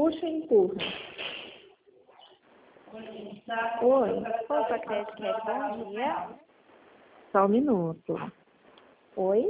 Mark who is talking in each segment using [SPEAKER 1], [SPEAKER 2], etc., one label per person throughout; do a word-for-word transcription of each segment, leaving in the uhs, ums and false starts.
[SPEAKER 1] puxa e empurra. Oi.
[SPEAKER 2] Poupa Crédito, bom dia.
[SPEAKER 1] Só um minuto. Oi?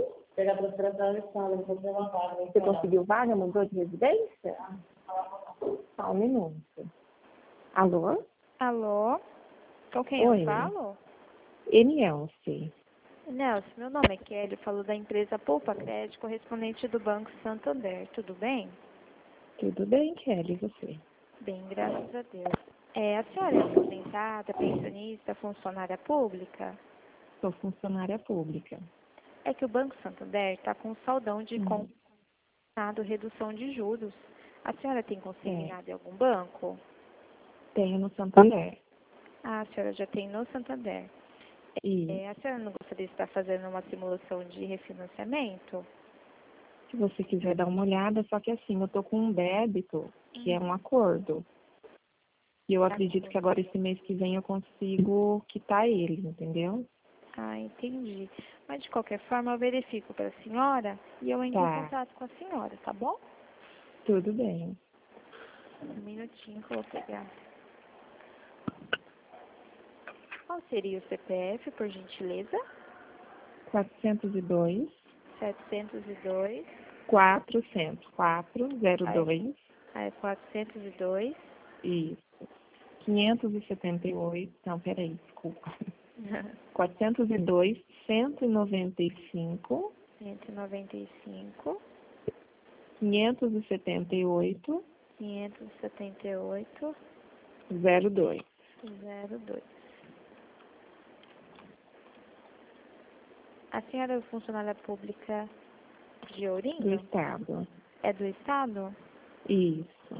[SPEAKER 1] Você conseguiu vaga? Mudou de residência? Só um minuto. Alô?
[SPEAKER 2] Alô? Com quem
[SPEAKER 1] Oi.
[SPEAKER 2] eu falo?
[SPEAKER 1] Enielce.
[SPEAKER 2] Nelson, meu nome é Kelly, eu falo da empresa Poupa Crédito, correspondente do Banco Santander. Tudo bem?
[SPEAKER 1] Tudo bem, Kelly, e você?
[SPEAKER 2] Bem, graças a Deus. É, a senhora é aposentada, pensionista, funcionária pública?
[SPEAKER 1] Sou funcionária pública.
[SPEAKER 2] É que o Banco Santander está com saldão de
[SPEAKER 1] Hum.
[SPEAKER 2] consignado, redução de juros. A senhora tem
[SPEAKER 1] É.
[SPEAKER 2] consignado em algum banco?
[SPEAKER 1] Tenho no Santander.
[SPEAKER 2] Ah, a senhora já tem no Santander.
[SPEAKER 1] E
[SPEAKER 2] É, a senhora não gostaria de estar fazendo uma simulação de refinanciamento?
[SPEAKER 1] se você quiser dar uma olhada, só que assim, eu tô com um débito, que é um acordo. E eu acredito que agora esse mês que vem eu consigo quitar ele, entendeu?
[SPEAKER 2] Ah, entendi. Mas de qualquer forma eu verifico para a senhora e eu entro em
[SPEAKER 1] Tá,
[SPEAKER 2] contato com a senhora, tá bom?
[SPEAKER 1] tudo bem.
[SPEAKER 2] Um minutinho que eu vou pegar. Qual seria o C P F, por gentileza?
[SPEAKER 1] quatrocentos e dois,
[SPEAKER 2] setecentos e dois,
[SPEAKER 1] quatrocentos, quatro zero
[SPEAKER 2] aí,
[SPEAKER 1] dois,
[SPEAKER 2] aí quatrocentos e dois,
[SPEAKER 1] isso. quinhentos e setenta e oito, não, peraí, desculpa. quatrocentos e dois, cento e noventa e cinco,
[SPEAKER 2] cento e noventa e cinco,
[SPEAKER 1] quinhentos e setenta e oito,
[SPEAKER 2] quinhentos e setenta e oito,
[SPEAKER 1] zero dois.
[SPEAKER 2] zero dois. A senhora é funcionária pública de
[SPEAKER 1] Do
[SPEAKER 2] Ourinho?
[SPEAKER 1] estado.
[SPEAKER 2] É do estado?
[SPEAKER 1] Isso.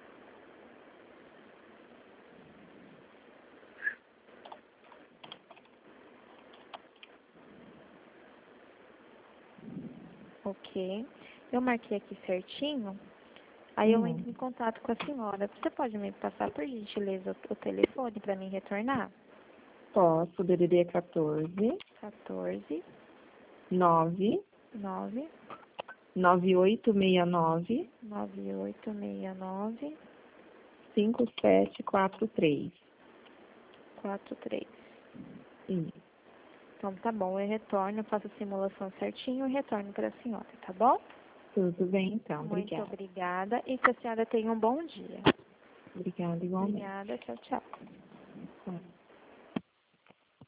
[SPEAKER 2] Ok. Eu marquei aqui certinho. Aí eu
[SPEAKER 1] Hum.
[SPEAKER 2] entro em contato com a senhora. Você pode me passar, por gentileza, o o telefone para mim retornar?
[SPEAKER 1] Posso, D D D quatorze,
[SPEAKER 2] quatorze,
[SPEAKER 1] nove,
[SPEAKER 2] nove,
[SPEAKER 1] nove oito seis nove,
[SPEAKER 2] nove oito seis nove,
[SPEAKER 1] cinco sete quatro três.
[SPEAKER 2] quatro três.
[SPEAKER 1] Isso.
[SPEAKER 2] Então tá bom, eu retorno, eu faço a simulação certinho e retorno para a senhora, tá bom?
[SPEAKER 1] Tudo bem, então.
[SPEAKER 2] Muito
[SPEAKER 1] Obrigada.
[SPEAKER 2] obrigada e que a senhora tenha um bom dia.
[SPEAKER 1] Obrigada, igualmente.
[SPEAKER 2] Obrigada, tchau, tchau.